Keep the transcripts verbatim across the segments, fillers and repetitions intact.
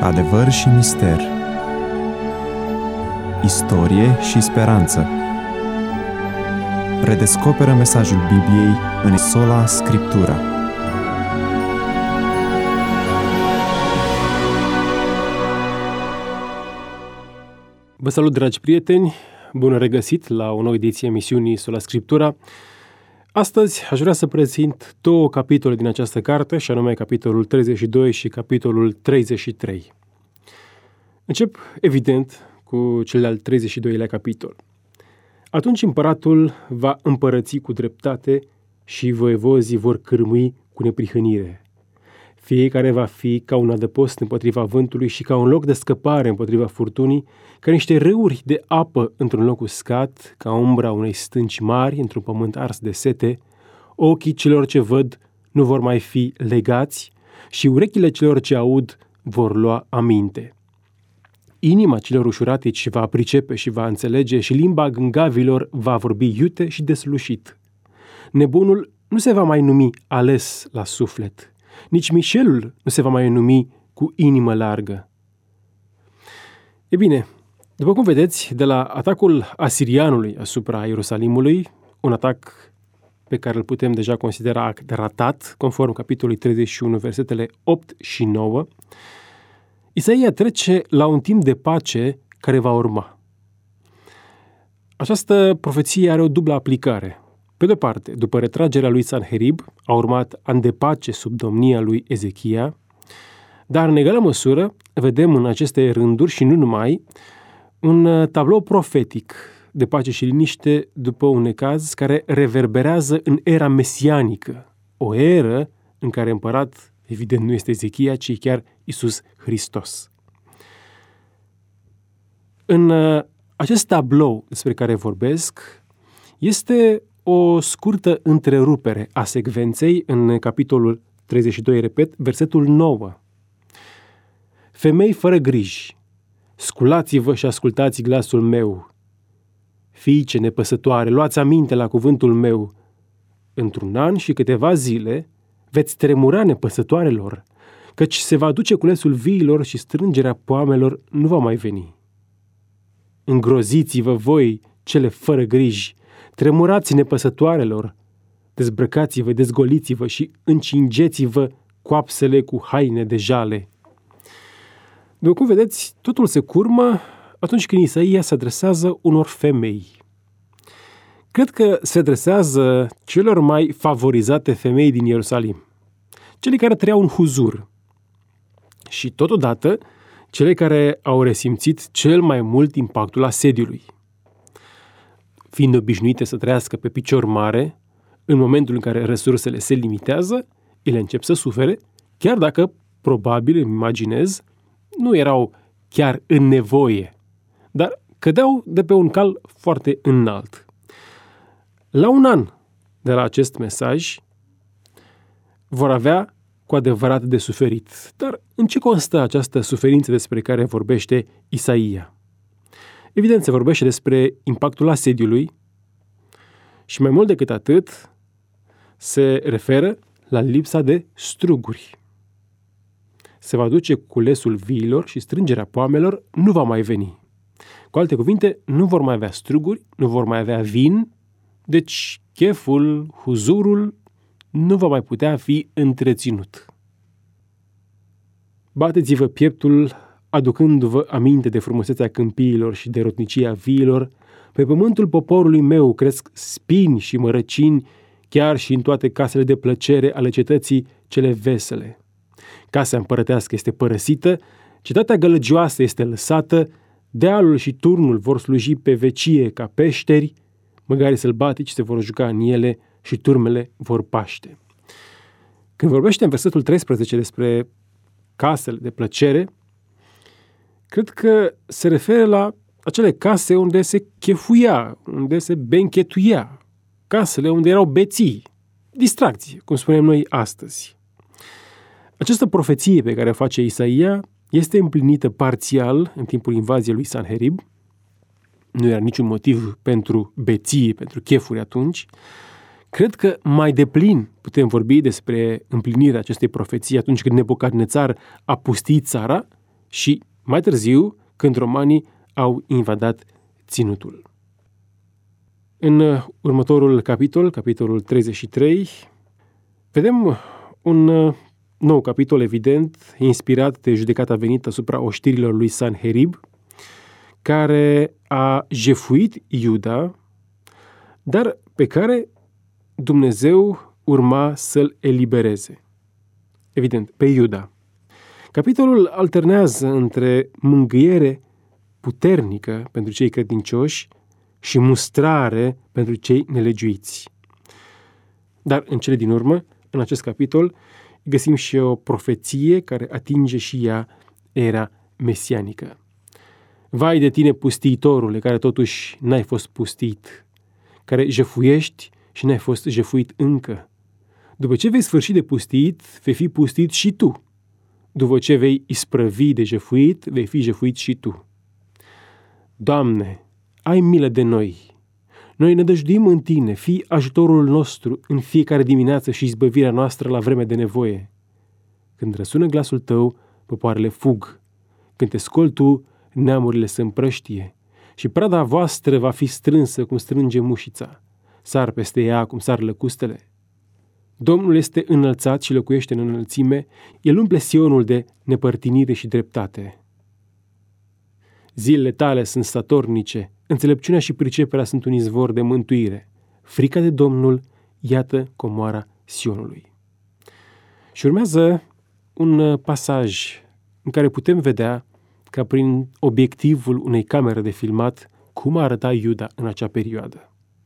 Adevăr și mister, istorie și speranță. Redescoperă mesajul Bibliei în sola Scriptura. Vă salut, dragi prieteni! Bun regăsit la o nouă ediție a emisiunii Sola Scriptura. Astăzi aș vrea să prezint două capitole din această carte, și anume capitolul treizeci și doi și capitolul treizeci și trei. Încep, evident, cu cel de-al treizeci și doilea capitol. Atunci împăratul va împărăți cu dreptate și voievozii vor cârmui cu neprihănire. Fiecare va fi ca un adăpost împotriva vântului și ca un loc de scăpare împotriva furtunii, ca niște râuri de apă într-un loc uscat, ca umbra unei stânci mari într-un pământ ars de sete. Ochii celor ce văd nu vor mai fi legați și urechile celor ce aud vor lua aminte. Inima celor ușuratici va pricepe și va înțelege și limba gângavilor va vorbi iute și deslușit. Nebunul nu se va mai numi ales la suflet, nici mișelul nu se va mai numi cu inimă largă. E bine, după cum vedeți, de la atacul asirianului asupra Ierusalimului, un atac pe care îl putem deja considera ratat, conform capitolului treizeci și unu, versetele opt și nouă, Isaia trece la un timp de pace care va urma. Această profeție are o dublă aplicare. Pe de-o parte, după retragerea lui Sanherib, a urmat ani de pace sub domnia lui Ezechia, dar în egală măsură vedem în aceste rânduri și nu numai un tablou profetic de pace și liniște după un necaz care reverberează în era mesianică, o eră în care împărat, evident, nu este Ezechia, ci chiar Iisus Hristos. În acest tablou despre care vorbesc este o scurtă întrerupere a secvenței în capitolul treizeci și doi, repet, versetul nouă. Femei fără griji, sculați-vă și ascultați glasul meu. Fiice nepăsătoare, luați aminte la cuvântul meu. Într-un an și câteva zile veți tremura nepăsătoarelor, căci se va duce culesul viilor și strângerea poamelor nu va mai veni. Îngroziți-vă voi, cele fără griji, tremurați nepăsătoarelor, dezbrăcați-vă, dezgoliți-vă și încingeți-vă coapsele cu haine de jale. După cum vedeți, totul se curmă atunci când Isaia se adresează unor femei. Cred că se adresează celor mai favorizate femei din Ierusalim, cele care trăiau în huzur și totodată cele care au resimțit cel mai mult impactul asediului. Fiind obișnuite să trăiască pe picior mare, în momentul în care resursele se limitează, ele încep să sufere, chiar dacă, probabil, îmi imaginez, nu erau chiar în nevoie, dar cădeau de pe un cal foarte înalt. La un an de la acest mesaj, vor avea cu adevărat de suferit. Dar în ce constă această suferință despre care vorbește Isaia? Evident, se vorbește despre impactul asediului și mai mult decât atât, se referă la lipsa de struguri. Se va duce culesul viilor și strângerea poamelor nu va mai veni. Cu alte cuvinte, nu vor mai avea struguri, nu vor mai avea vin, deci cheful, huzurul nu va mai putea fi întreținut. Bateți-vă pieptul, aducându-vă aminte de frumusețea câmpiilor și de rotnicia viilor. Pe pământul poporului meu cresc spini și mărăcini, chiar și în toate casele de plăcere ale cetății cele vesele. Casa împărătească este părăsită, cetatea gălăgioasă este lăsată, dealul și turnul vor sluji pe vecie ca peșteri, măgarii sălbatici se vor juca în ele și turmele vor paște. Când vorbește în versetul treisprezece despre casele de plăcere, cred că se referă la acele case unde se chefuia, unde se benchetuia, casele unde erau beții, distracție, cum spunem noi astăzi. Această profeție pe care o face Isaia este împlinită parțial în timpul invaziei lui Sanherib. Nu era niciun motiv pentru beție, pentru chefuri atunci. Cred că mai deplin putem vorbi despre împlinirea acestei profeții atunci când Nebucadnețar a pustit țara și mai târziu, când romanii au invadat ținutul. În următorul capitol, capitolul treizeci și trei, vedem un nou capitol, evident, inspirat de judecata venită asupra oștirilor lui Sanherib, care a jefuit Iuda, dar pe care Dumnezeu urma să-l elibereze. Evident, pe Iuda. Capitolul alternează între mângâiere puternică pentru cei credincioși și mustrare pentru cei nelegiuiți. Dar în cele din urmă, în acest capitol, găsim și o profeție care atinge și ea era mesianică. Vai de tine, pustiitorule, care totuși n-ai fost pustit, care jefuiești și n-ai fost jefuit încă. După ce vei sfârși de pustit, vei fi pustit și tu. După ce vei isprăvi de jefuit, vei fi jefuit și tu. Doamne, ai milă de noi. Noi ne dăjduim în tine, fii ajutorul nostru în fiecare dimineață și izbăvirea noastră la vreme de nevoie. Când răsună glasul tău, popoarele fug. Când te scoli tu, neamurile se împrăștie și prada voastră va fi strânsă cum strânge mușița. Sar peste ea cum sar lăcustele. Domnul este înălțat și locuiește în înălțime, El umple Sionul de nepărtinire și dreptate. Zilele tale sunt statornice, înțelepciunea și priceperea sunt un izvor de mântuire. Frica de Domnul, iată comoara Sionului. Și urmează un pasaj în care putem vedea ca prin obiectivul unei camere de filmat cum arăta Iuda în acea perioadă.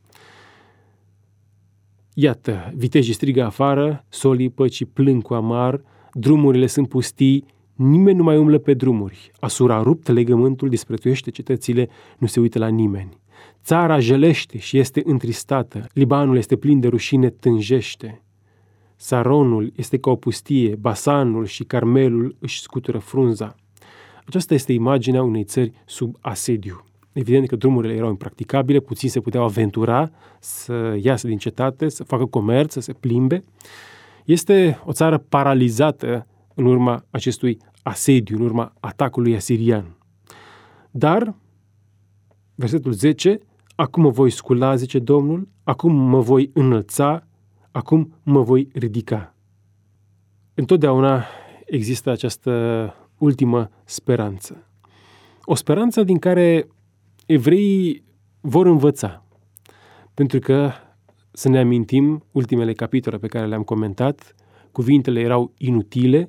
Iată, vitejii strigă afară, solii păcii plâng cu amar, drumurile sunt pustii, nimeni nu mai umblă pe drumuri. Asura a rupt legământul, disprețuiește cetățile, nu se uită la nimeni. Țara jelește și este întristată, Libanul este plin de rușine, tânjește. Saronul este ca o pustie, Basanul și Carmelul își scutură frunza. Aceasta este imaginea unei țări sub asediu. Evident că drumurile erau impracticabile, puțini se puteau aventura să iasă din cetate, să facă comerț, să se plimbe. Este o țară paralizată în urma acestui asediu, în urma atacului asirian. Dar, versetul zece, acum mă voi scula, zice Domnul, acum mă voi înălța, acum mă voi ridica. Întotdeauna există această ultimă speranță. O speranță din care evreii vor învăța. Pentru că, să ne amintim, ultimele capitole pe care le-am comentat, cuvintele erau inutile,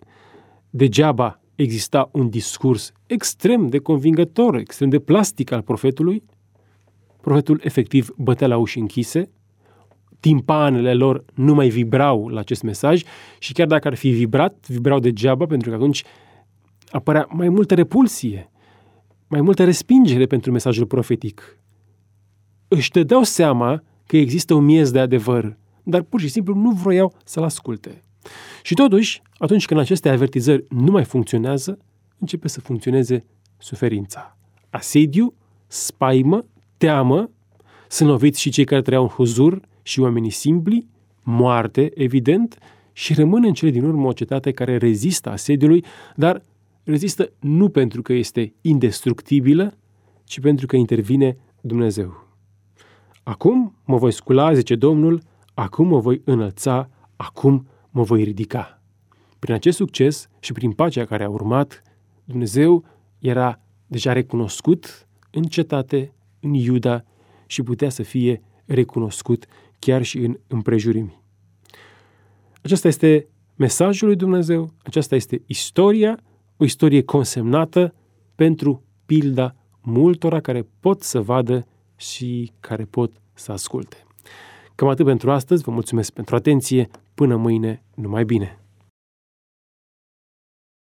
degeaba exista un discurs extrem de convingător, extrem de plastic al profetului. Profetul efectiv bătea la uși închise, timpanele lor nu mai vibrau la acest mesaj și chiar dacă ar fi vibrat, vibrau degeaba, pentru că atunci apărea mai multă repulsie, mai multă respingere pentru mesajul profetic. Își dădeau seama că există un miez de adevăr, dar pur și simplu nu vroiau să-l asculte. Și totuși, atunci când aceste avertizări nu mai funcționează, începe să funcționeze suferința. Asediu, spaimă, teamă, sunt loviți și cei care trăiau în huzur și oamenii simpli, moarte, evident, și rămâne în cele din urmă o cetate care rezistă asediului, dar rezistă nu pentru că este indestructibilă, ci pentru că intervine Dumnezeu. Acum mă voi scula, zice Domnul, acum mă voi înălța, acum mă voi ridica. Prin acest succes și prin pacea care a urmat, Dumnezeu era deja recunoscut în cetate, în Iuda și putea să fie recunoscut chiar și în împrejurimi. Acesta este mesajul lui Dumnezeu, aceasta este istoria, o istorie consemnată pentru pilda multora care pot să vadă și care pot să asculte. Cam atât pentru astăzi, vă mulțumesc pentru atenție, până mâine, numai bine!